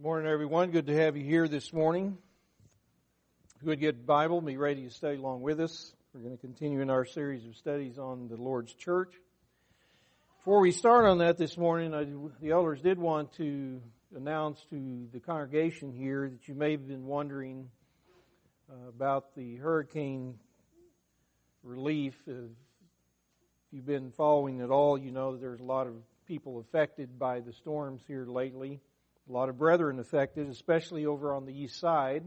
Morning, everyone. Good to have you here this morning. If you would get a Bible, be ready to study along with us. We're going to continue in our series of studies on the Lord's Church. Before we start on that this morning, the elders did want to announce to the congregation here that you may have been wondering about the hurricane relief. If you've been following at all, you know that there's a lot of people affected by the storms here lately. A lot of brethren affected, especially over on the east side.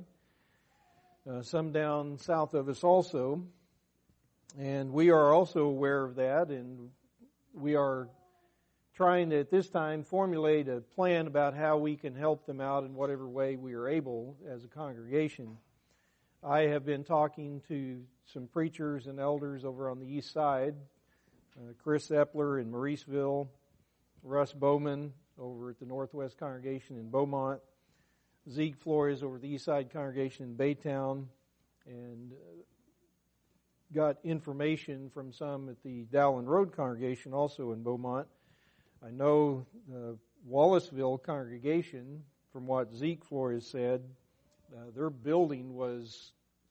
Some down south of us also. And we are also aware of that, and we are trying to, at this time, formulate a plan about how we can help them out in whatever way we are able as a congregation. I have been talking to some preachers and elders over on the east side, Chris Epler in Mauriceville, Russ Bowman over at the Northwest Congregation in Beaumont, Zeke Flores over the East Side Congregation in Baytown, and got information from some at the Dowland Road Congregation also in Beaumont. I know the Wallaceville Congregation, from what Zeke Flores said, their building was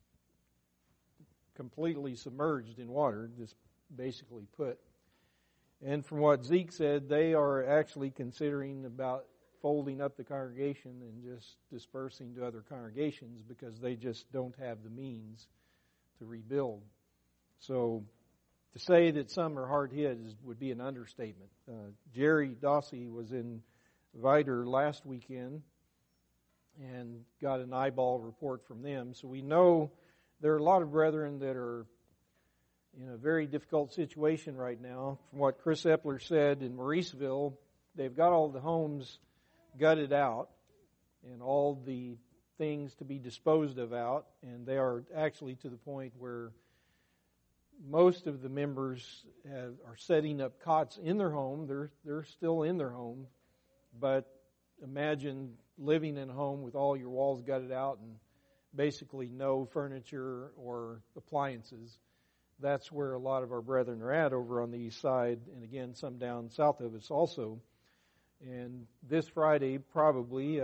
completely submerged in water, just basically put. And from what Zeke said, they are actually considering about folding up the congregation and just dispersing to other congregations because they just don't have the means to rebuild. So to say that some are hard hit would be an understatement. Jerry Dossie was in Vidor last weekend and got an eyeball report from them. So we know there are a lot of brethren that are in a very difficult situation right now. From what Chris Epler said in Mauriceville, they've got all the homes gutted out and all the things to be disposed of out, and they are actually to the point where most of the members are setting up cots in their home. They're still in their home, but imagine living in a home with all your walls gutted out and basically no furniture or appliances. That's where a lot of our brethren are at over on the east side, and again, some down south of us also. And this Friday, probably,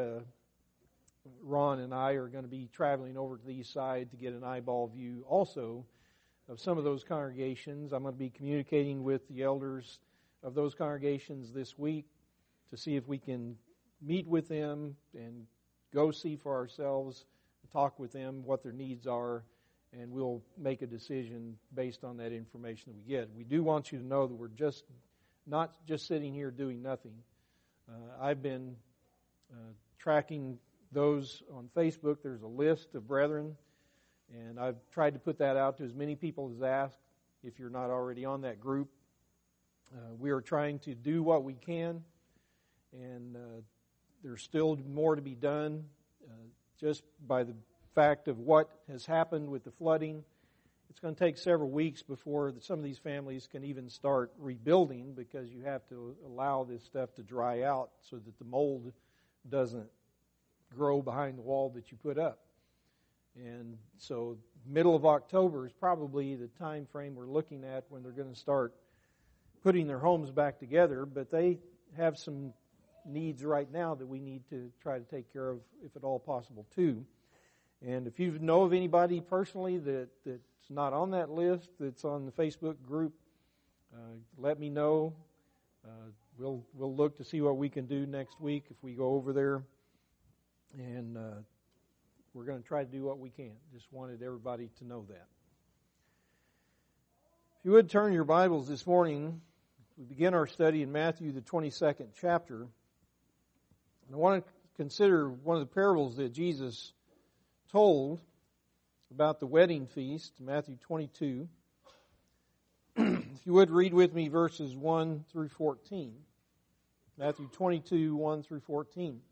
Ron and I are going to be traveling over to the east side to get an eyeball view also of some of those congregations. I'm going to be communicating with the elders of those congregations this week to see if we can meet with them and go see for ourselves, talk with them what their needs are, and we'll make a decision based on that information that we get. We do want you to know that we're just not just sitting here doing nothing. I've been tracking those on Facebook. There's a list of brethren, and I've tried to put that out to as many people as asked if you're not already on that group. We are trying to do what we can, and there's still more to be done just by the fact of what has happened with the flooding. It's going to take several weeks before some of these families can even start rebuilding because you have to allow this stuff to dry out so that the mold doesn't grow behind the wall that you put up. And so middle of October is probably the time frame we're looking at when they're going to start putting their homes back together, but they have some needs right now that we need to try to take care of if at all possible too. And if you know of anybody personally that's not on that list, that's on the Facebook group, let me know. We'll look to see what we can do next week if we go over there. And we're going to try to do what we can. Just wanted everybody to know that. If you would turn your Bibles this morning, we begin our study in Matthew, the 22nd chapter. And I want to consider one of the parables that Jesus told about the wedding feast, Matthew 22. If you would read with me verses 1 through 14. Matthew 22, 1 through 14.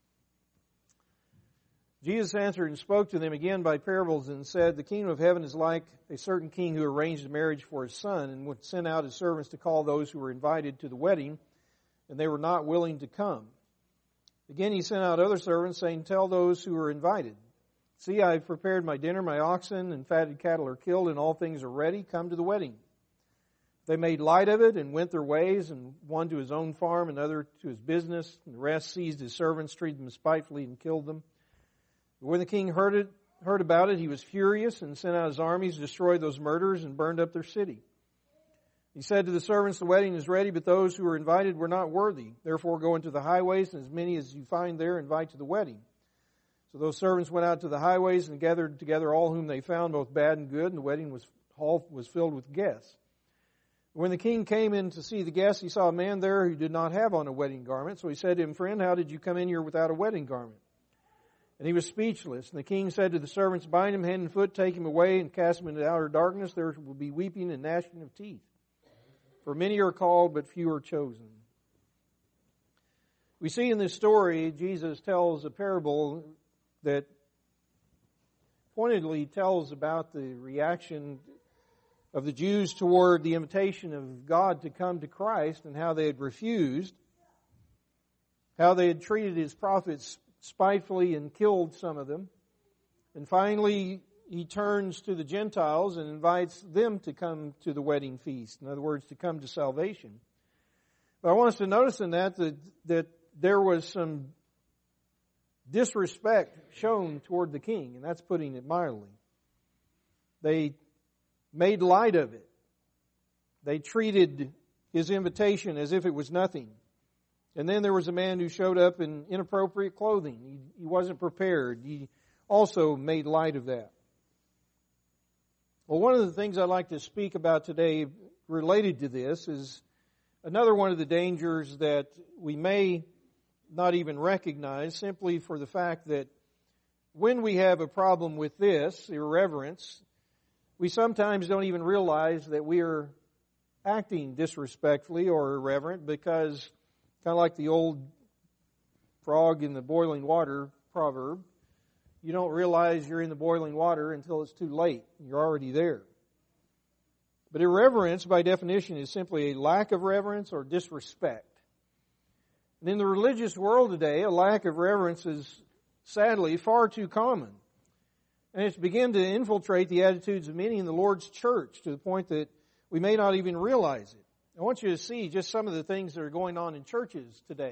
Jesus answered and spoke to them again by parables and said, "The kingdom of heaven is like a certain king who arranged a marriage for his son and would send out his servants to call those who were invited to the wedding, and they were not willing to come. Again he sent out other servants, saying, 'Tell those who are invited, see, I have prepared my dinner, my oxen and fatted cattle are killed, and all things are ready. Come to the wedding.' They made light of it and went their ways, and one to his own farm, another to his business, and the rest seized his servants, treated them spitefully, and killed them. But when the king heard about it, he was furious and sent out his armies to destroy those murderers and burned up their city. He said to the servants, "The wedding is ready, but those who were invited were not worthy. Therefore go into the highways, and as many as you find there, invite to the wedding." So those servants went out to the highways and gathered together all whom they found, both bad and good, and the wedding hall was filled with guests. When the king came in to see the guests, he saw a man there who did not have on a wedding garment. So he said to him, "Friend, how did you come in here without a wedding garment?" And he was speechless. And the king said to the servants, "Bind him hand and foot, take him away, and cast him into outer darkness. There will be weeping and gnashing of teeth. For many are called, but few are chosen." We see in this story, Jesus tells a parable that pointedly tells about the reaction of the Jews toward the invitation of God to come to Christ, and how they had refused, how they had treated His prophets spitefully and killed some of them. And finally, He turns to the Gentiles and invites them to come to the wedding feast. In other words, to come to salvation. But I want us to notice in that there was some disrespect shown toward the king, and that's putting it mildly. They made light of it. They treated his invitation as if it was nothing. And then there was a man who showed up in inappropriate clothing. He wasn't prepared. He also made light of that. Well, one of the things I'd like to speak about today related to this is another one of the dangers that we may not even recognize, simply for the fact that when we have a problem with this, irreverence, we sometimes don't even realize that we are acting disrespectfully or irreverent, because kind of like the old frog in the boiling water proverb, you don't realize you're in the boiling water until it's too late. You're already there. But irreverence, by definition, is simply a lack of reverence or disrespect. And in the religious world today, a lack of reverence is sadly far too common. And it's begun to infiltrate the attitudes of many in the Lord's church to the point that we may not even realize it. I want you to see just some of the things that are going on in churches today.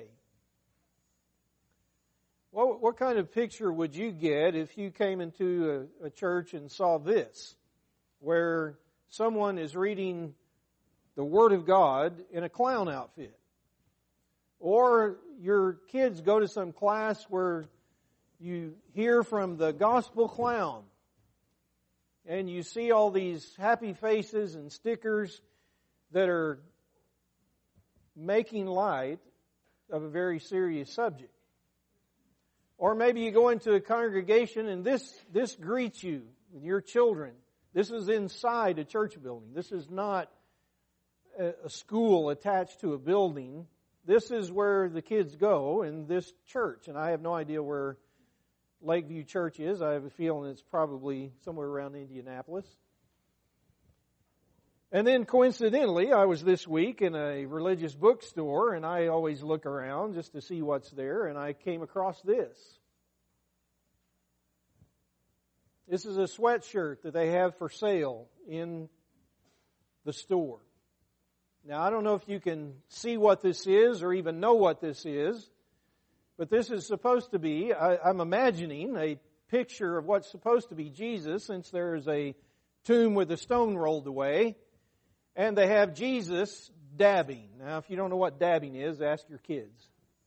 What kind of picture would you get if you came into a church and saw this, where someone is reading the Word of God in a clown outfit? Or your kids go to some class where you hear from the gospel clown, and you see all these happy faces and stickers that are making light of a very serious subject. Or maybe you go into a congregation and this greets you with your children. This is inside a church building. This is not a school attached to a building. This is where the kids go in this church. And I have no idea where Lakeview Church is. I have a feeling it's probably somewhere around Indianapolis. And then coincidentally, I was this week in a religious bookstore, and I always look around just to see what's there, and I came across this. This is a sweatshirt that they have for sale in the store. Now, I don't know if you can see what this is or even know what this is, but this is supposed to be, I'm imagining, a picture of what's supposed to be Jesus, since there is a tomb with a stone rolled away, and they have Jesus dabbing. Now, if you don't know what dabbing is, ask your kids.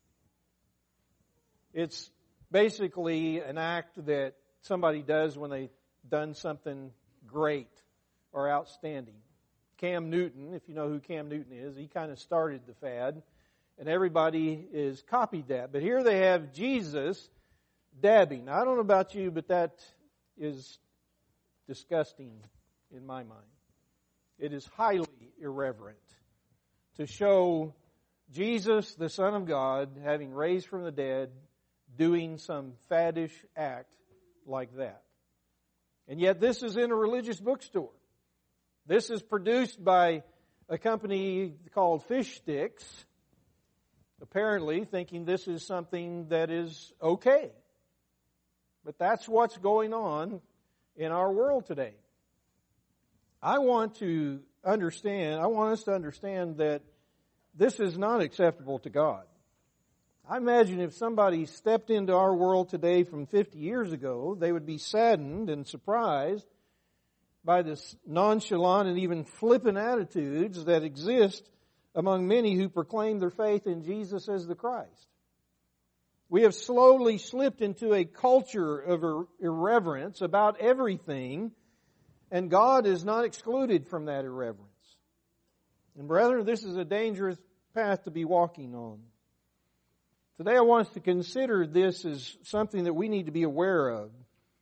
It's basically an act that somebody does when they've done something great or outstanding. Cam Newton, if you know who Cam Newton is, he kind of started the fad, and everybody is copied that. But here they have Jesus dabbing. Now, I don't know about you, but that is disgusting in my mind. It is highly irreverent to show Jesus, the Son of God, having raised from the dead, doing some faddish act like that. And yet this is in a religious bookstore. This is produced by a company called Fish Sticks, apparently thinking this is something that is okay. But that's what's going on in our world today. I want us to understand that this is not acceptable to God. I imagine if somebody stepped into our world today from 50 years ago, they would be saddened and surprised by this nonchalant and even flippant attitudes that exist among many who proclaim their faith in Jesus as the Christ. We have slowly slipped into a culture of irreverence about everything, and God is not excluded from that irreverence. And brethren, this is a dangerous path to be walking on. Today I want us to consider this as something that we need to be aware of.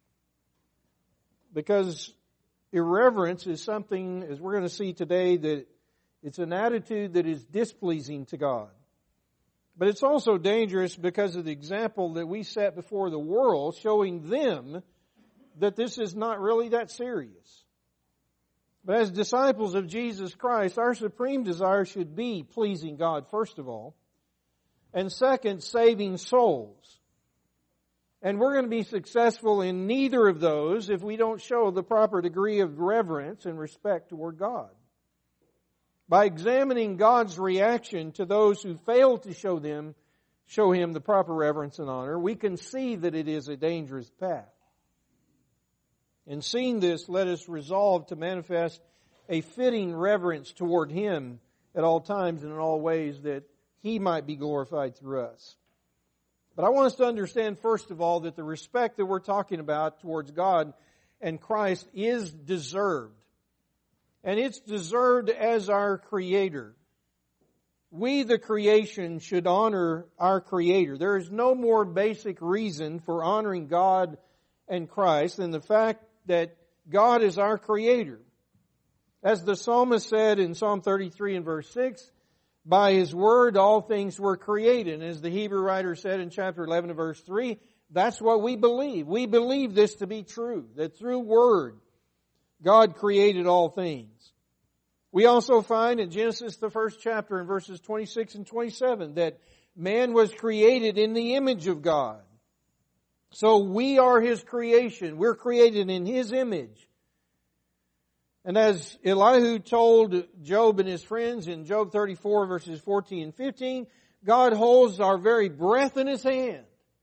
Because irreverence is something, as we're going to see today, that it's an attitude that is displeasing to God. But it's also dangerous because of the example that we set before the world, showing them that this is not really that serious. But as disciples of Jesus Christ, our supreme desire should be pleasing God, first of all. And second, saving souls. And we're going to be successful in neither of those if we don't show the proper degree of reverence and respect toward God. By examining God's reaction to those who fail to show Him the proper reverence and honor, we can see that it is a dangerous path. In seeing this, let us resolve to manifest a fitting reverence toward Him at all times and in all ways, that He might be glorified through us. But I want us to understand, first of all, that the respect that we're talking about towards God and Christ is deserved. And it's deserved as our Creator. We, the creation, should honor our Creator. There is no more basic reason for honoring God and Christ than the fact that God is our Creator. As the psalmist said in Psalm 33 and verse 6, by His word all things were created. And as the Hebrew writer said in chapter 11 and verse 3, that's what we believe. We believe this to be true, that through word, God created all things. We also find in Genesis, the first chapter, in verses 26 and 27, that man was created in the image of God. So we are His creation. We're created in His image. And as Elihu told Job and his friends in Job 34, verses 14 and 15, God holds our very breath in His hand.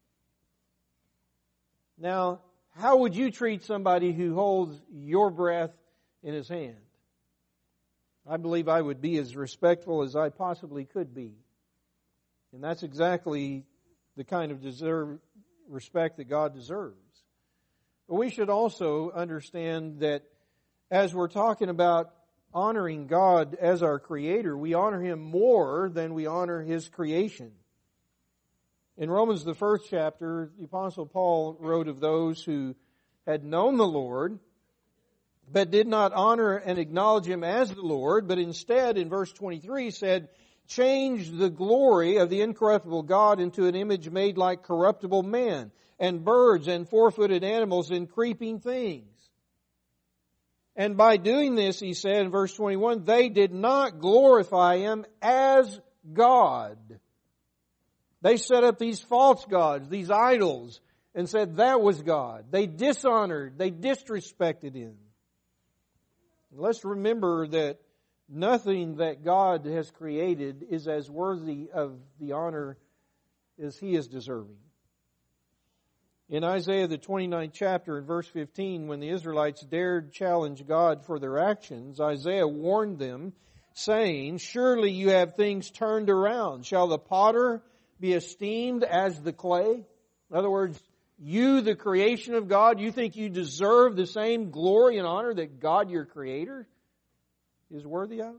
Now, how would you treat somebody who holds your breath in his hand? I believe I would be as respectful as I possibly could be. And that's exactly the kind of respect that God deserves. But we should also understand that as we're talking about honoring God as our Creator, we honor Him more than we honor His creation. In Romans, the first chapter, the Apostle Paul wrote of those who had known the Lord, but did not honor and acknowledge Him as the Lord, but instead, in verse 23, said, changed the glory of the incorruptible God into an image made like corruptible man, and birds, and four-footed animals, and creeping things. And by doing this, he said in verse 21, they did not glorify Him as God. They set up these false gods, these idols, and said that was God. They dishonored, they disrespected Him. Let's remember that nothing that God has created is as worthy of the honor as He is deserving. In Isaiah the 29th chapter in verse 15, when the Israelites dared challenge God for their actions, Isaiah warned them, saying, surely you have things turned around. Shall the potter be esteemed as the clay? In other words, you, the creation of God, you think you deserve the same glory and honor that God, your Creator, is worthy of?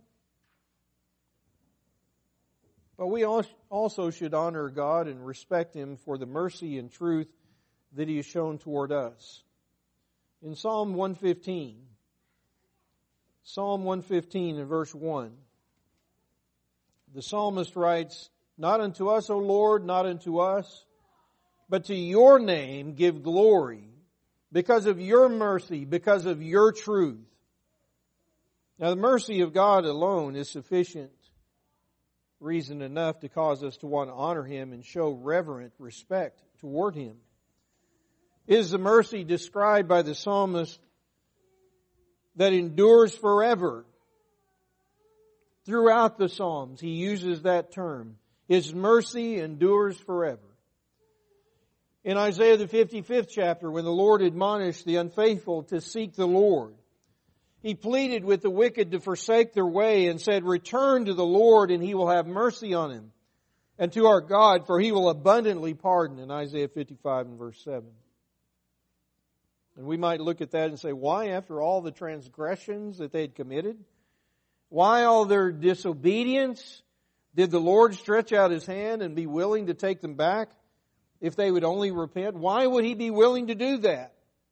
But we also should honor God and respect Him for the mercy and truth that He has shown toward us. In Psalm 115 in verse 1, the psalmist writes, not unto us, O Lord, not unto us, but to your name give glory, because of your mercy, because of your truth. Now the mercy of God alone is sufficient reason enough to cause us to want to honor Him and show reverent respect toward Him. Is the mercy described by the psalmist that endures forever. Throughout the Psalms, he uses that term. His mercy endures forever. In Isaiah the 55th chapter, when the Lord admonished the unfaithful to seek the Lord, He pleaded with the wicked to forsake their way and said, "Return to the Lord, and He will have mercy on him, and to our God, for He will abundantly pardon," in Isaiah 55 and verse 7. And we might look at that and say, why, after all the transgressions that they had committed, why all their disobedience, did the Lord stretch out His hand and be willing to take them back if they would only repent? Why would He be willing to do that?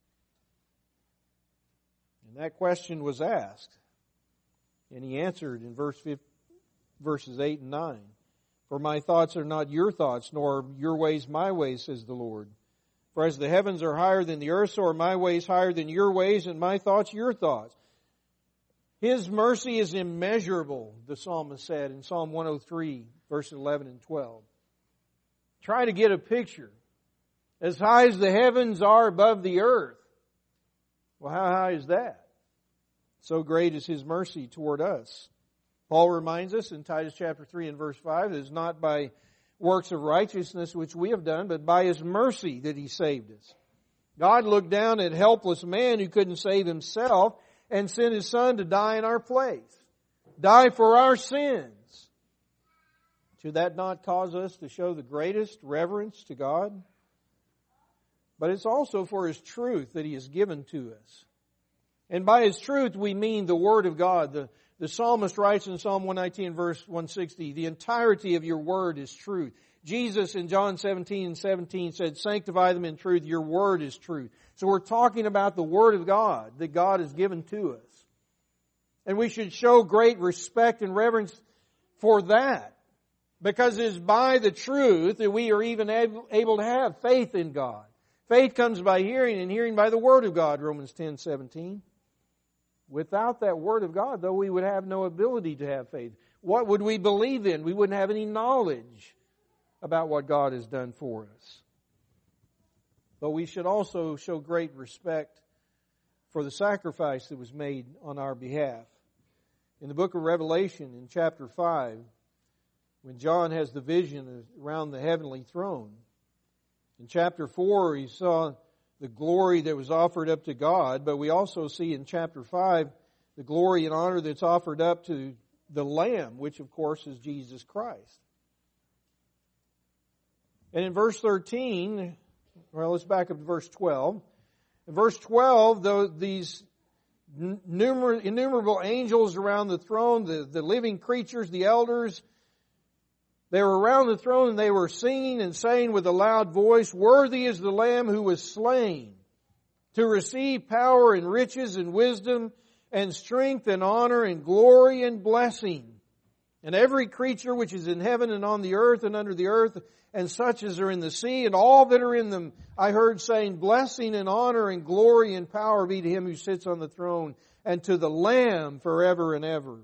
And that question was asked. And He answered in verses 8 and 9. "For my thoughts are not your thoughts, nor your ways my ways, says the Lord. For as the heavens are higher than the earth, so are my ways higher than your ways, and my thoughts your thoughts." His mercy is immeasurable, the psalmist said in Psalm 103, verses 11 and 12. Try to get a picture. As high as the heavens are above the earth. Well, how high is that? So great is His mercy toward us. Paul reminds us in Titus chapter 3 and verse 5, "It is not by works of righteousness which we have done, but by His mercy that He saved us." God looked down at helpless man who couldn't save himself and sent His Son to die in our place. Die for our sins. Should that not cause us to show the greatest reverence to God? But it's also for His truth that He has given to us. And by His truth we mean the Word of God. The psalmist writes in Psalm 119 verse 160, "The entirety of your Word is truth." Jesus in John 17:17 said, "Sanctify them in truth, your Word is truth." So we're talking about the Word of God that God has given to us. And we should show great respect and reverence for that. Because it is by the truth that we are even able to have faith in God. Faith comes by hearing, and hearing by the Word of God, Romans 10:17. Without that Word of God, though, we would have no ability to have faith. What would we believe in? We wouldn't have any knowledge about what God has done for us. But we should also show great respect for the sacrifice that was made on our behalf. In the book of Revelation, in chapter 5, when John has the vision around the heavenly throne, in chapter 4 he saw the glory that was offered up to God, but we also see in chapter 5 the glory and honor that's offered up to the Lamb, which of course is Jesus Christ. And in verse 13, well, let's back up to verse 12. In verse 12, these innumerable angels around the throne, the living creatures, the elders, they were around the throne and they were singing and saying with a loud voice, "Worthy is the Lamb who was slain to receive power and riches and wisdom and strength and honor and glory and blessing. And every creature which is in heaven and on the earth and under the earth and such as are in the sea and all that are in them, I heard saying, blessing and honor and glory and power be to Him who sits on the throne and to the Lamb forever and ever."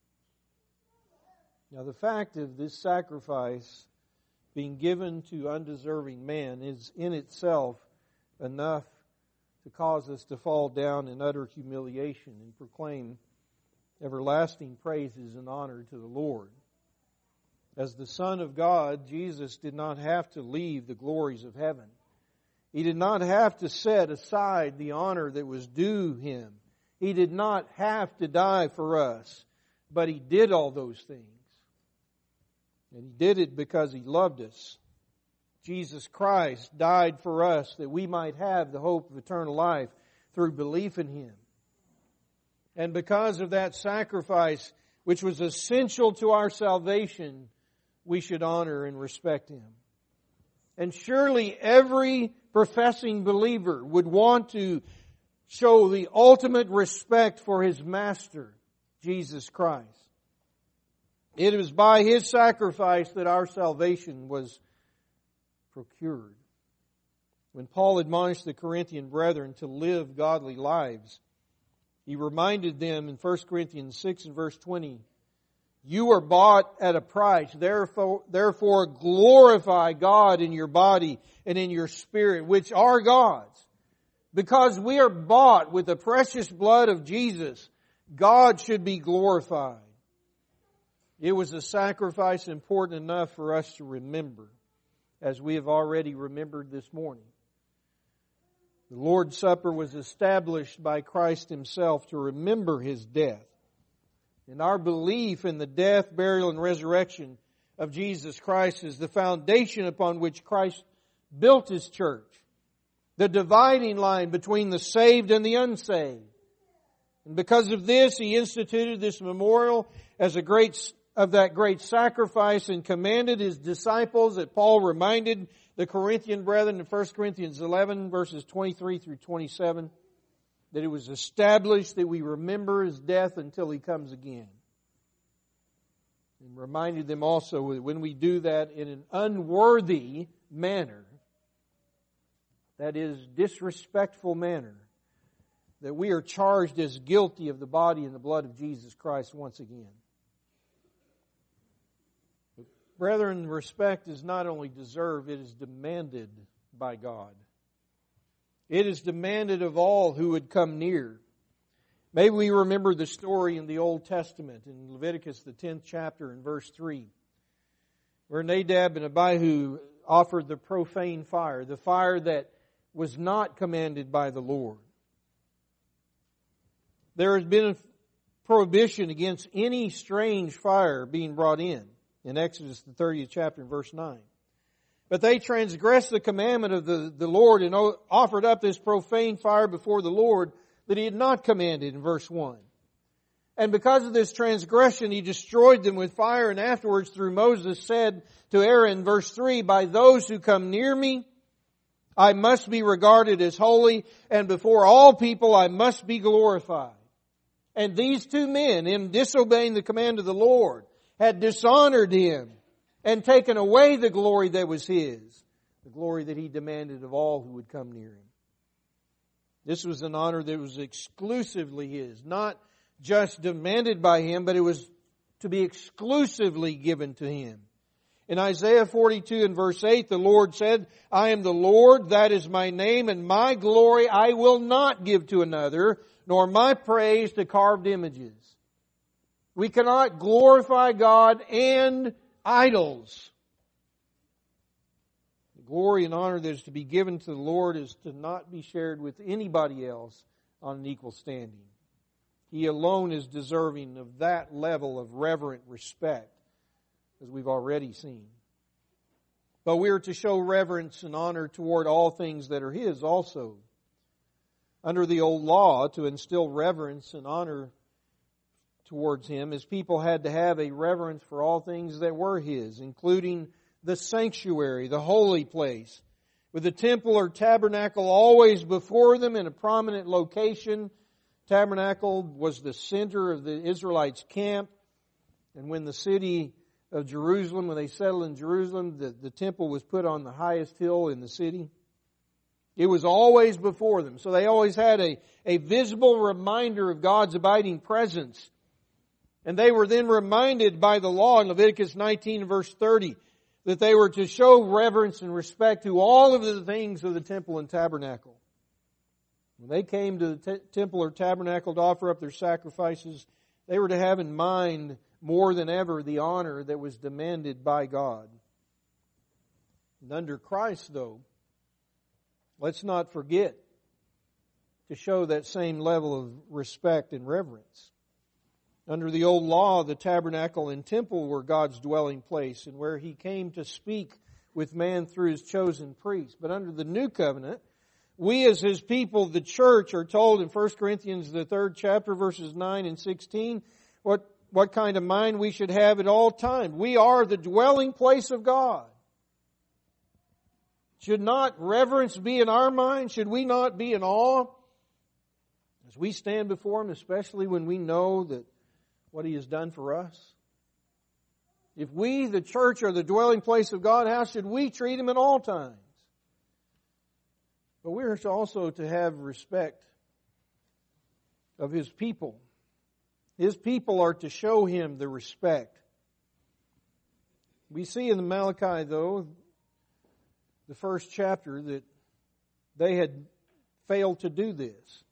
Now the fact of this sacrifice being given to undeserving man is in itself enough to cause us to fall down in utter humiliation and proclaim everlasting praises and honor to the Lord. As the Son of God, Jesus did not have to leave the glories of heaven. He did not have to set aside the honor that was due Him. He did not have to die for us, but He did all those things. And He did it because He loved us. Jesus Christ died for us that we might have the hope of eternal life through belief in Him. And because of that sacrifice, which was essential to our salvation, we should honor and respect Him. And surely every professing believer would want to show the ultimate respect for his Master, Jesus Christ. It was by His sacrifice that our salvation was procured. When Paul admonished the Corinthian brethren to live godly lives, he reminded them in 1 Corinthians 6 and verse 20, "You are bought at a price, therefore glorify God in your body and in your spirit, which are God's. Because we are bought with the precious blood of Jesus, God should be glorified. It was a sacrifice important enough for us to remember, as we have already remembered this morning. The Lord's Supper was established by Christ Himself to remember His death. And our belief in the death, burial, and resurrection of Jesus Christ is the foundation upon which Christ built His church. The dividing line between the saved and the unsaved. And because of this, He instituted this memorial as that great sacrifice and commanded His disciples, that Paul reminded the Corinthian brethren in 1 Corinthians 11 verses 23 through 27, that it was established that we remember His death until He comes again. And reminded them also that when we do that in an unworthy manner, that is, disrespectful manner, that we are charged as guilty of the body and the blood of Jesus Christ once again. But brethren, respect is not only deserved, it is demanded by God. It is demanded of all who would come near. Maybe we remember the story in the Old Testament, in Leviticus, the 10th chapter, in verse 3, where Nadab and Abihu offered the profane fire, the fire that was not commanded by the Lord. There has been a prohibition against any strange fire being brought in Exodus, the 30th chapter, in verse 9. But they transgressed the commandment of the Lord and offered up this profane fire before the Lord that He had not commanded in verse 1. And because of this transgression, He destroyed them with fire, and afterwards through Moses said to Aaron, verse 3, "By those who come near me, I must be regarded as holy, and before all people I must be glorified." And these two men, in disobeying the command of the Lord, had dishonored Him and taken away the glory that was His, the glory that He demanded of all who would come near Him. This was an honor that was exclusively His, not just demanded by Him, but it was to be exclusively given to Him. In Isaiah 42 and verse 8, the Lord said, "I am the Lord, that is my name, and my glory I will not give to another, nor my praise to carved images." We cannot glorify God and idols. The glory and honor that is to be given to the Lord is to not be shared with anybody else on an equal standing. He alone is deserving of that level of reverent respect, as we've already seen. But we are to show reverence and honor toward all things that are His also. Under the old law, to instill reverence and honor towards Him, His people had to have a reverence for all things that were His, including the sanctuary, the holy place, with the temple or tabernacle always before them in a prominent location. Tabernacle was the center of the Israelites' camp, and when the city of Jerusalem, when they settled in Jerusalem, the temple was put on the highest hill in the city. It was always before them. So they always had a visible reminder of God's abiding presence. And they were then reminded by the law in Leviticus 19 verse 30 that they were to show reverence and respect to all of the things of the temple and tabernacle. When they came to the temple or tabernacle to offer up their sacrifices, they were to have in mind more than ever the honor that was demanded by God. And under Christ, though, let's not forget to show that same level of respect and reverence. Under the old law, the tabernacle and temple were God's dwelling place and where He came to speak with man through His chosen priests. But under the new covenant, we as His people, the church, are told in 1 Corinthians, the 3rd chapter, verses 9 and 16, what kind of mind we should have at all times. We are the dwelling place of God. Should not reverence be in our mind? Should we not be in awe as we stand before Him, especially when we know that what He has done for us? If we, the church, are the dwelling place of God, how should we treat Him at all times? But we are also to have respect of His people. His people are to show Him the respect. We see in the Malachi, though, the 1st chapter, that they had failed to do this.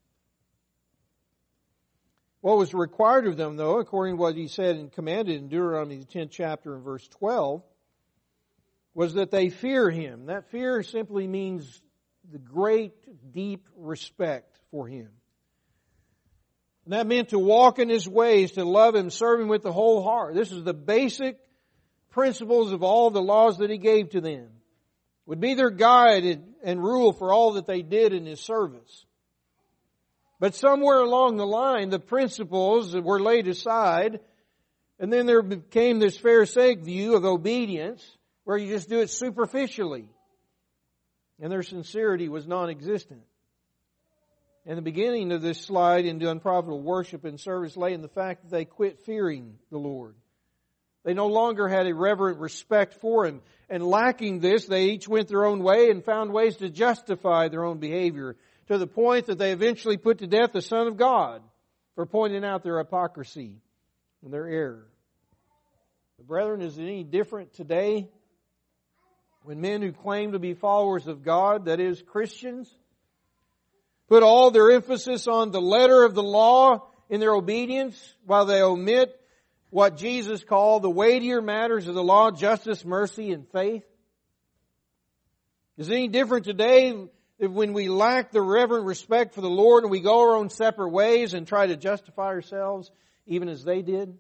What was required of them, though, according to what he said and commanded in Deuteronomy the 10th chapter and verse 12, was that they fear Him. That fear simply means the great, deep respect for Him. And that meant to walk in His ways, to love Him, serve Him with the whole heart. This is the basic principles of all the laws that He gave to them. Would be their guide and rule for all that they did in His service. But somewhere along the line, the principles were laid aside, and then there became this Pharisaic view of obedience, where you just do it superficially. And their sincerity was non-existent. And the beginning of this slide into unprofitable worship and service lay in the fact that they quit fearing the Lord. They no longer had a reverent respect for Him. And lacking this, they each went their own way and found ways to justify their own behavior, to the point that they eventually put to death the Son of God for pointing out their hypocrisy and their error. But brethren, is it any different today when men who claim to be followers of God, that is, Christians, put all their emphasis on the letter of the law in their obedience while they omit what Jesus called the weightier matters of the law, justice, mercy, and faith? Is it any different today when we lack the reverent respect for the Lord and we go our own separate ways and try to justify ourselves even as they did?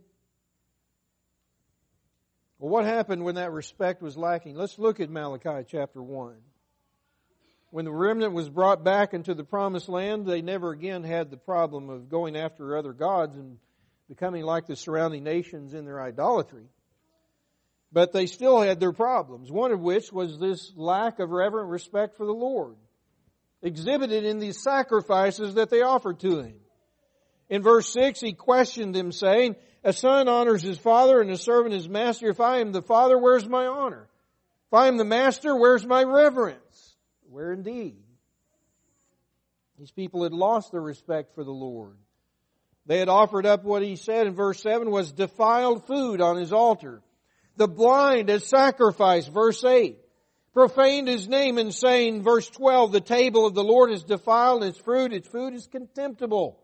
Well, what happened when that respect was lacking? Let's look at Malachi chapter 1. When the remnant was brought back into the promised land, they never again had the problem of going after other gods and becoming like the surrounding nations in their idolatry. But they still had their problems, one of which was this lack of reverent respect for the Lord, exhibited in these sacrifices that they offered to Him. In verse 6, He questioned them, saying, "A son honors his father and a servant his master. If I am the father, where's my honor? If I am the master, where's my reverence?" Where indeed? These people had lost their respect for the Lord. They had offered up what He said in verse 7 was defiled food on His altar. The blind as sacrifice, verse 8. Profaned His name and saying, verse 12, the table of the Lord is defiled, its food is contemptible.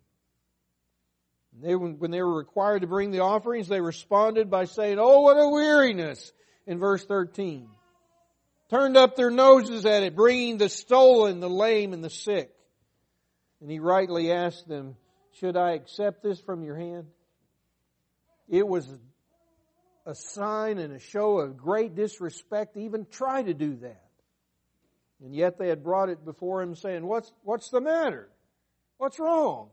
When they were required to bring the offerings, they responded by saying, "Oh, what a weariness," in verse 13. Turned up their noses at it, bringing the stolen, the lame, and the sick. And He rightly asked them, "Should I accept this from your hand?" It was a sign and a show of great disrespect to even try to do that. And yet they had brought it before Him saying, What's the matter? What's wrong?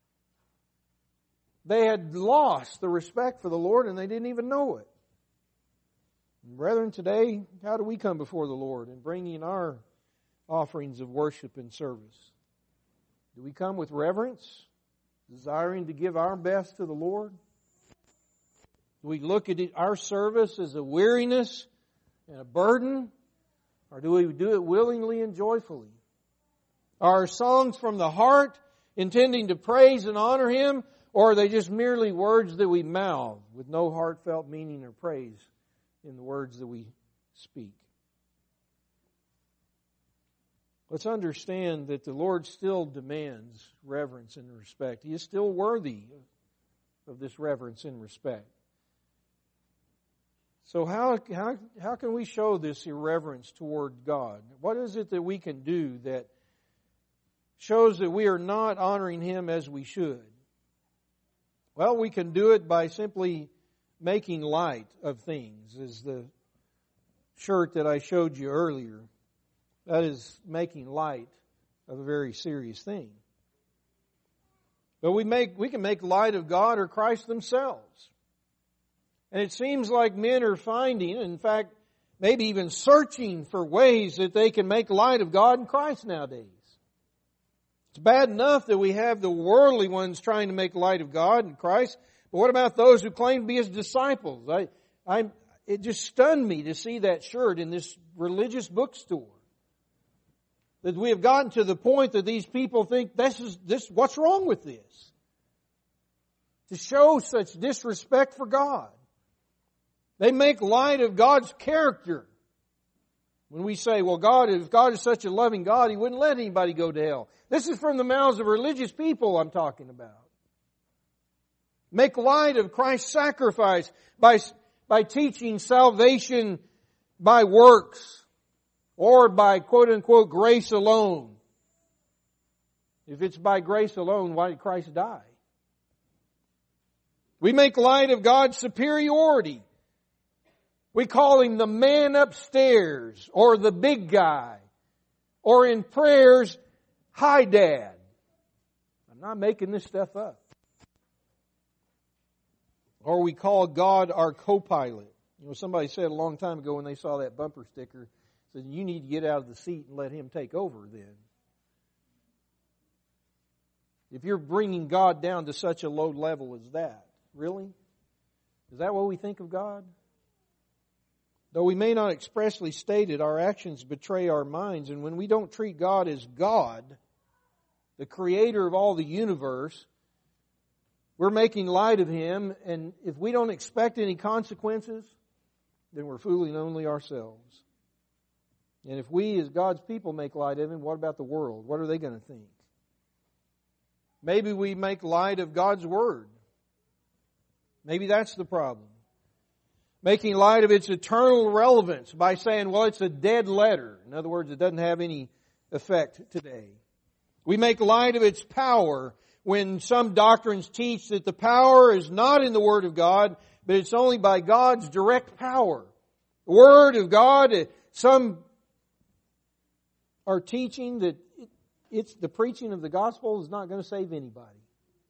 They had lost the respect for the Lord and they didn't even know it. And brethren, today, how do we come before the Lord in bringing our offerings of worship and service? Do we come with reverence, desiring to give our best to the Lord? Do we look at our service as a weariness and a burden? Or do we do it willingly and joyfully? Are our songs from the heart, intending to praise and honor Him? Or are they just merely words that we mouth with no heartfelt meaning or praise in the words that we speak? Let's understand that the Lord still demands reverence and respect. He is still worthy of this reverence and respect. So how can we show this irreverence toward God? What is it that we can do that shows that we are not honoring Him as we should? Well, we can do it by simply making light of things, as the shirt that I showed you earlier. That is making light of a very serious thing. But we can make light of God or Christ themselves. And it seems like men are finding, in fact, maybe even searching for ways that they can make light of God and Christ nowadays. It's bad enough that we have the worldly ones trying to make light of God and Christ, but what about those who claim to be His disciples? It just stunned me to see that shirt in this religious bookstore. That we have gotten to the point that these people think what's wrong with this? To show such disrespect for God. They make light of God's character. When we say, well, if God is such a loving God, He wouldn't let anybody go to hell. This is from the mouths of religious people I'm talking about. Make light of Christ's sacrifice by teaching salvation by works or by quote-unquote grace alone. If it's by grace alone, why did Christ die? We make light of God's superiority. We call Him the man upstairs or the big guy or in prayers, hi Dad. I'm not making this stuff up. Or we call God our co-pilot. Somebody said a long time ago when they saw that bumper sticker, said, you need to get out of the seat and let Him take over then. If you're bringing God down to such a low level as that, really? Is that what we think of God? Though we may not expressly state it, our actions betray our minds. And when we don't treat God as God, the creator of all the universe, we're making light of Him. And if we don't expect any consequences, then we're fooling only ourselves. And if we as God's people make light of Him, what about the world? What are they going to think? Maybe we make light of God's Word. Maybe that's the problem. Making light of its eternal relevance by saying, well, it's a dead letter. In other words, it doesn't have any effect today. We make light of its power when some doctrines teach that the power is not in the Word of God, but it's only by God's direct power. The Word of God, some are teaching that it's the preaching of the gospel is not going to save anybody.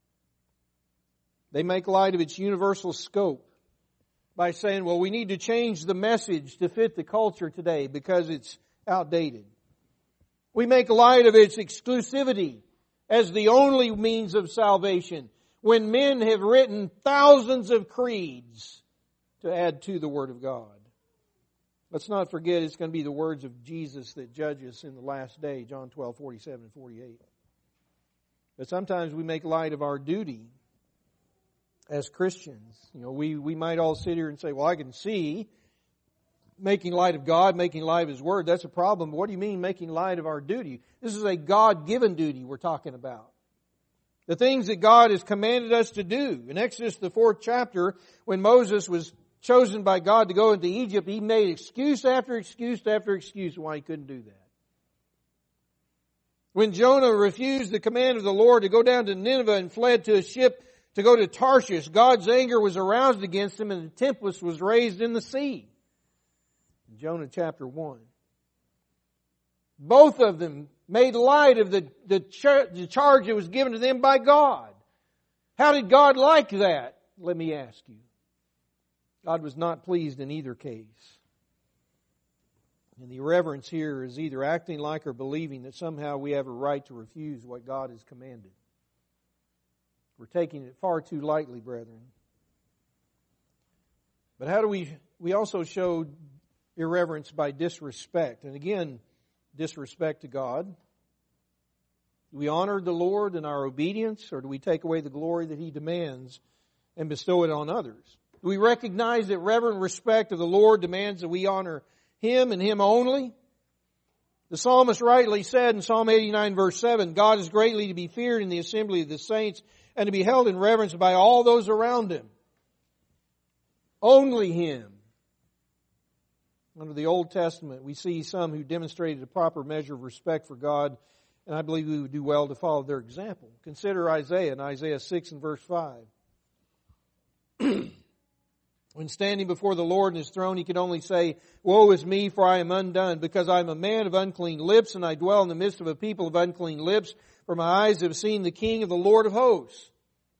They make light of its universal scope by saying, well, we need to change the message to fit the culture today because it's outdated. We make light of its exclusivity as the only means of salvation when men have written thousands of creeds to add to the Word of God. Let's not forget it's going to be the words of Jesus that judge us in the last day, John 12:47 and 48. But sometimes we make light of our duty as Christians. We might all sit here and say, well, I can see making light of God, making light of His Word, that's a problem. But what do you mean making light of our duty? This is a God-given duty we're talking about. The things that God has commanded us to do. In Exodus, the 4th chapter, when Moses was chosen by God to go into Egypt, he made excuse after excuse after excuse why he couldn't do that. When Jonah refused the command of the Lord to go down to Nineveh and fled to a ship to go to Tarshish, God's anger was aroused against him and a tempest was raised in the sea. Jonah chapter 1. Both of them made light of the charge that was given to them by God. How did God like that? Let me ask you. God was not pleased in either case. And the irreverence here is either acting like or believing that somehow we have a right to refuse what God has commanded. We're taking it far too lightly, brethren. But how do we also show irreverence by disrespect? And again, disrespect to God. Do we honor the Lord in our obedience, or do we take away the glory that He demands and bestow it on others? Do we recognize that reverent respect of the Lord demands that we honor Him and Him only? The psalmist rightly said in Psalm 89 verse 7, God is greatly to be feared in the assembly of the saints and to be held in reverence by all those around Him. Only Him. Under the Old Testament, we see some who demonstrated a proper measure of respect for God, and I believe we would do well to follow their example. Consider Isaiah in Isaiah 6 and verse 5. When standing before the Lord in His throne, he could only say, woe is me, for I am undone, because I am a man of unclean lips, and I dwell in the midst of a people of unclean lips, for my eyes have seen the King of the Lord of hosts.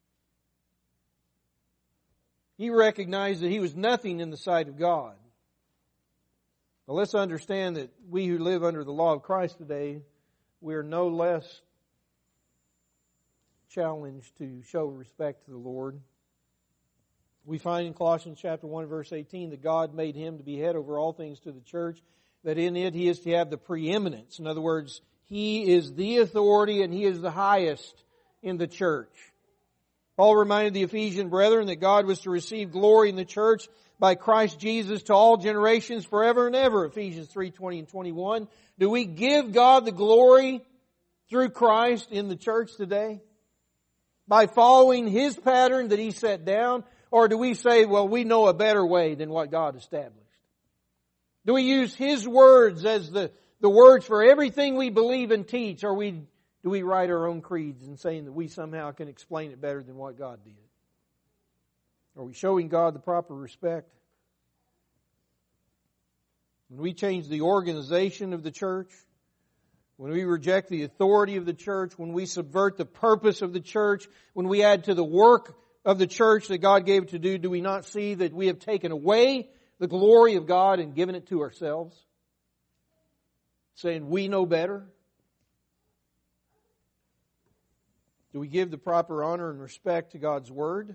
He recognized that he was nothing in the sight of God. But let's understand that we who live under the law of Christ today, we are no less challenged to show respect to the Lord. We find in Colossians chapter 1 verse 18 that God made Him to be head over all things to the church, that in it He is to have the preeminence. In other words, He is the authority and He is the highest in the church. Paul reminded the Ephesian brethren that God was to receive glory in the church by Christ Jesus to all generations forever and ever, Ephesians 3:20 and 21. Do we give God the glory through Christ in the church today? By following His pattern that He set down? Or do we say, well, we know a better way than what God established? Do we use His words as the words for everything we believe and teach? Or do we write our own creeds and saying that we somehow can explain it better than what God did? Are we showing God the proper respect? When we change the organization of the church, when we reject the authority of the church, when we subvert the purpose of the church, when we add to the work of the church that God gave it to do we not see that we have taken away the glory of God and given it to ourselves? Saying we know better? Do we give the proper honor and respect to God's Word?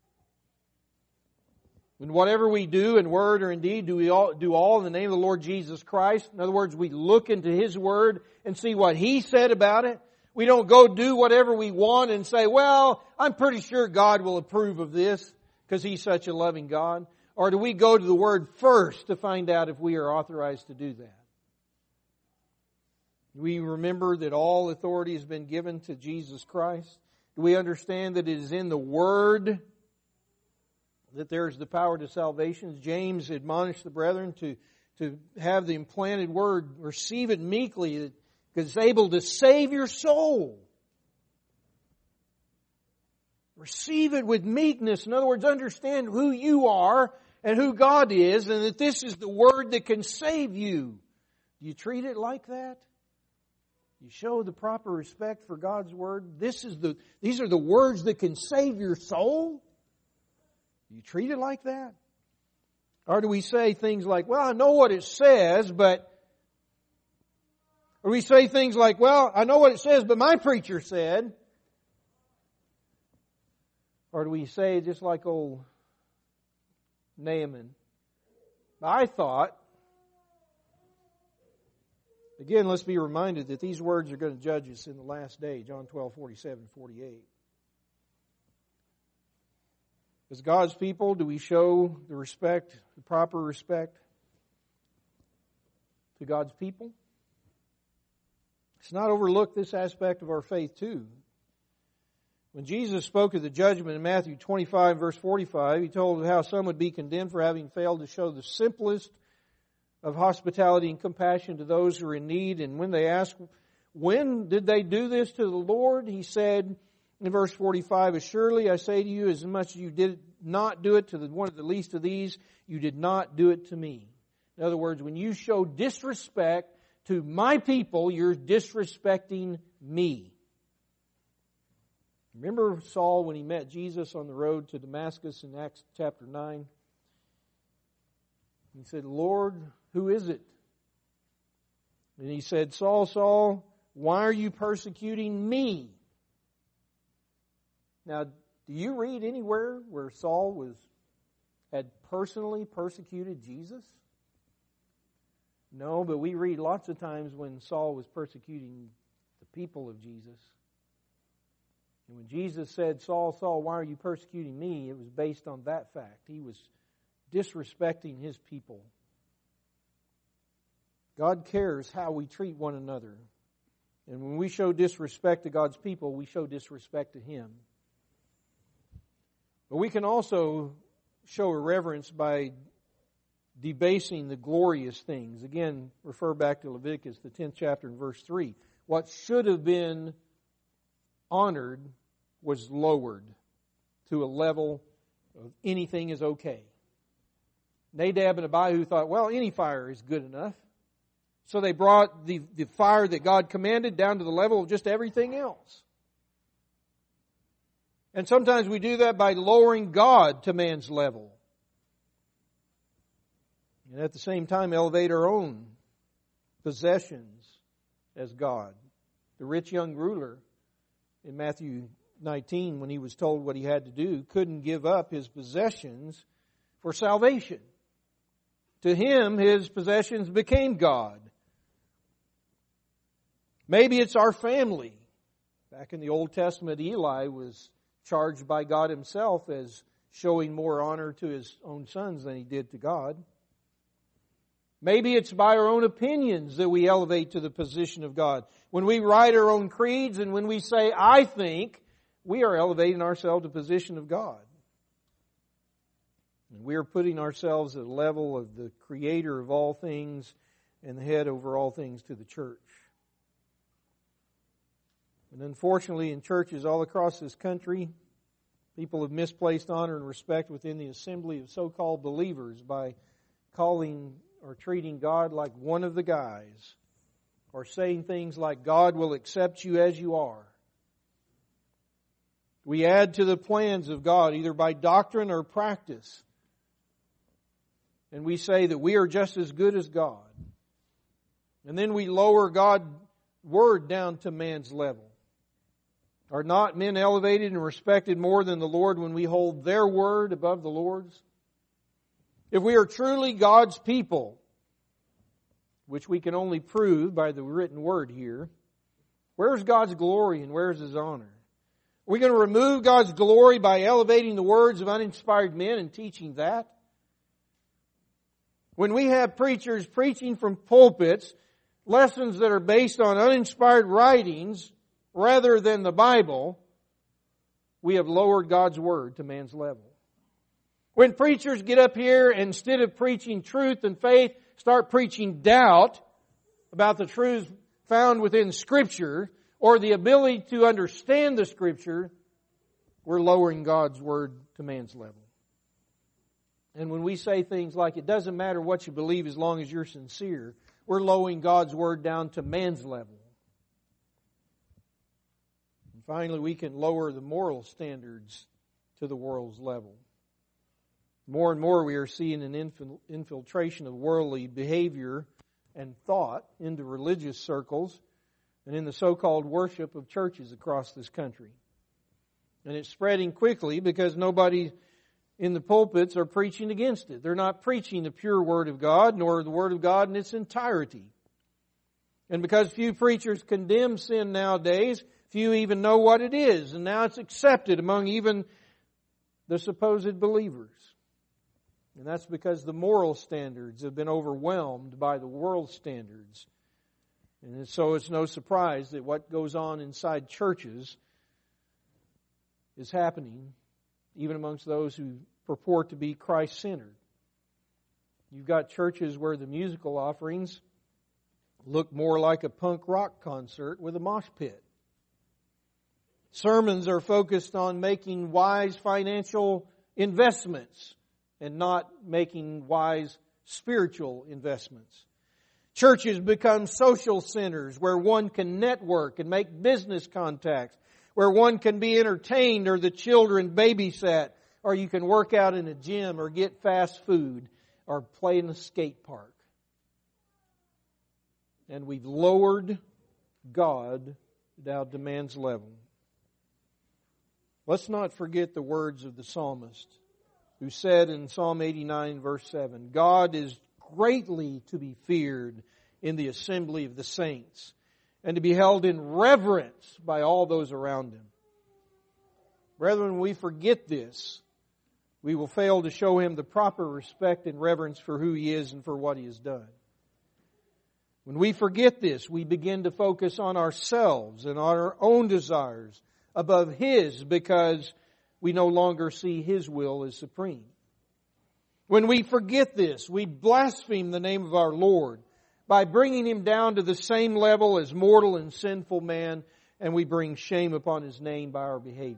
When whatever we do in word or in deed, do we do all in the name of the Lord Jesus Christ? In other words, we look into His Word and see what He said about it. We don't go do whatever we want and say, well, I'm pretty sure God will approve of this because He's such a loving God. Or do we go to the Word first to find out if we are authorized to do that? Do we remember that all authority has been given to Jesus Christ? Do we understand that it is in the Word that there is the power to salvation? James admonished the brethren to have the implanted Word, receive it meekly, because it's able to save your soul. Receive it with meekness. In other words, understand who you are and who God is, and that this is the Word that can save you. Do you treat it like that? You show the proper respect for God's Word. These are the words that can save your soul. Do you treat it like that? Or do we say things like, well, I know what it says, but... Or we say things like, well, I know what it says, but my preacher said. Or do we say, just like old Naaman, I thought. Again, let's be reminded that these words are going to judge us in the last day. John 12:47-48. As God's people, do we show the respect, the proper respect to God's people? Let's not overlook this aspect of our faith too. When Jesus spoke of the judgment in Matthew 25, verse 45, He told how some would be condemned for having failed to show the simplest of hospitality and compassion to those who are in need. And when they asked, when did they do this to the Lord? He said in verse 45, "Surely I say to you, as much as you did not do it to one of the least of these, you did not do it to me." In other words, when you show disrespect to my people, you're disrespecting me. Remember Saul when he met Jesus on the road to Damascus in Acts chapter 9? He said, "Lord, who is it?" And he said, "Saul, Saul, why are you persecuting me?" Now, do you read anywhere where Saul had personally persecuted Jesus? No, but we read lots of times when Saul was persecuting the people of Jesus. And when Jesus said, "Saul, Saul, why are you persecuting me?" it was based on that fact. He was disrespecting His people. God cares how we treat one another. And when we show disrespect to God's people, we show disrespect to Him. But we can also show irreverence by debasing the glorious things. Again, refer back to Leviticus, the 10th chapter and verse 3. What should have been honored was lowered to a level of anything is okay. Nadab and Abihu thought, well, any fire is good enough. So they brought the fire that God commanded down to the level of just everything else. And sometimes we do that by lowering God to man's level. And at the same time elevate our own possessions as God. The rich young ruler in Matthew 19, when he was told what he had to do, couldn't give up his possessions for salvation. To him, his possessions became God. Maybe it's our family. Back in the Old Testament, Eli was charged by God Himself as showing more honor to his own sons than he did to God. Maybe it's by our own opinions that we elevate to the position of God. When we write our own creeds and when we say, I think, we are elevating ourselves to the position of God. And we are putting ourselves at the level of the Creator of all things and the head over all things to the church. And unfortunately, in churches all across this country, people have misplaced honor and respect within the assembly of so-called believers by calling or treating God like one of the guys, or saying things like, God will accept you as you are. We add to the plans of God either by doctrine or practice. And we say that we are just as good as God. And then we lower God's Word down to man's level. Are not men elevated and respected more than the Lord when we hold their word above the Lord's? If we are truly God's people, which we can only prove by the written word here, where's God's glory and where's His honor? Are we going to remove God's glory by elevating the words of uninspired men and teaching that? When we have preachers preaching from pulpits lessons that are based on uninspired writings rather than the Bible, we have lowered God's Word to man's level. When preachers get up here and instead of preaching truth and faith, start preaching doubt about the truths found within Scripture or the ability to understand the Scripture, we're lowering God's Word to man's level. And when we say things like, it doesn't matter what you believe as long as you're sincere, we're lowering God's Word down to man's level. And finally, we can lower the moral standards to the world's level. More and more we are seeing an infiltration of worldly behavior and thought into religious circles and in the so-called worship of churches across this country. And it's spreading quickly because nobody in the pulpits are preaching against it. They're not preaching the pure Word of God, nor the Word of God in its entirety. And because few preachers condemn sin nowadays, few even know what it is. And now it's accepted among even the supposed believers. And that's because the moral standards have been overwhelmed by the world standards. And so it's no surprise that what goes on inside churches is happening even amongst those who purport to be Christ-centered. You've got churches where the musical offerings look more like a punk rock concert with a mosh pit. Sermons are focused on making wise financial investments and not making wise spiritual investments. Churches become social centers where one can network and make business contacts, where one can be entertained or the children babysat, or you can work out in a gym or get fast food or play in the skate park. And we've lowered God down to man's level. Let's not forget the words of the psalmist who said in Psalm 89 verse 7, God is greatly to be feared in the assembly of the saints and to be held in reverence by all those around Him. Brethren, when we forget this, we will fail to show Him the proper respect and reverence for who He is and for what He has done. When we forget this, we begin to focus on ourselves and on our own desires above His because we no longer see His will as supreme. When we forget this, we blaspheme the name of our Lord by bringing Him down to the same level as mortal and sinful man, and we bring shame upon His name by our behavior.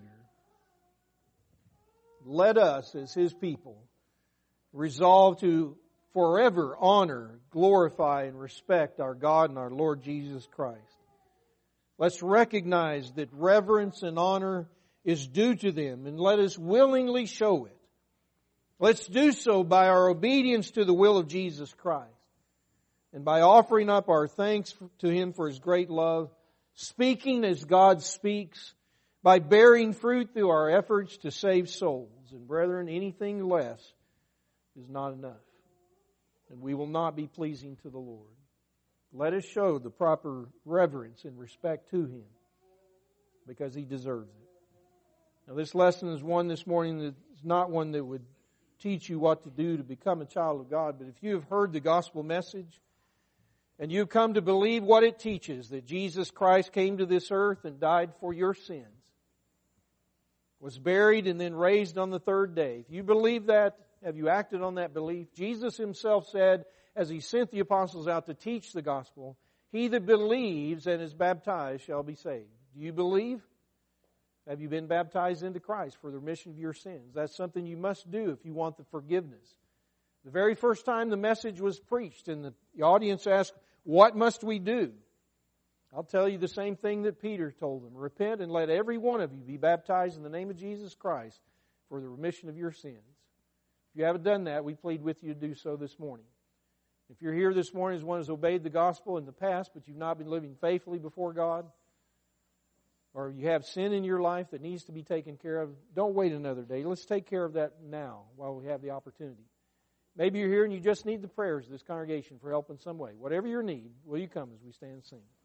Let us, as His people, resolve to forever honor, glorify, and respect our God and our Lord Jesus Christ. Let's recognize that reverence and honor is due to them, and let us willingly show it. Let's do so by our obedience to the will of Jesus Christ, and by offering up our thanks to Him for His great love, speaking as God speaks, by bearing fruit through our efforts to save souls. And brethren, anything less is not enough, and we will not be pleasing to the Lord. Let us show the proper reverence and respect to Him, because He deserves it. Now, this lesson is one this morning that's It's not one that would teach you what to do to become a child of God. But if you have heard the gospel message and you've come to believe what it teaches, that Jesus Christ came to this earth and died for your sins, was buried and then raised on the third day. If you believe that, have you acted on that belief? Jesus Himself said, as He sent the apostles out to teach the gospel, he that believes and is baptized shall be saved. Do you believe? Have you been baptized into Christ for the remission of your sins? That's something you must do if you want the forgiveness. The very first time the message was preached and the audience asked, what must we do? I'll tell you the same thing that Peter told them. Repent and let every one of you be baptized in the name of Jesus Christ for the remission of your sins. If you haven't done that, we plead with you to do so this morning. If you're here this morning as one who has obeyed the gospel in the past, but you've not been living faithfully before God, or you have sin in your life that needs to be taken care of, don't wait another day. Let's take care of that now while we have the opportunity. Maybe you're here and you just need the prayers of this congregation for help in some way. Whatever your need, will you come as we stand and sing?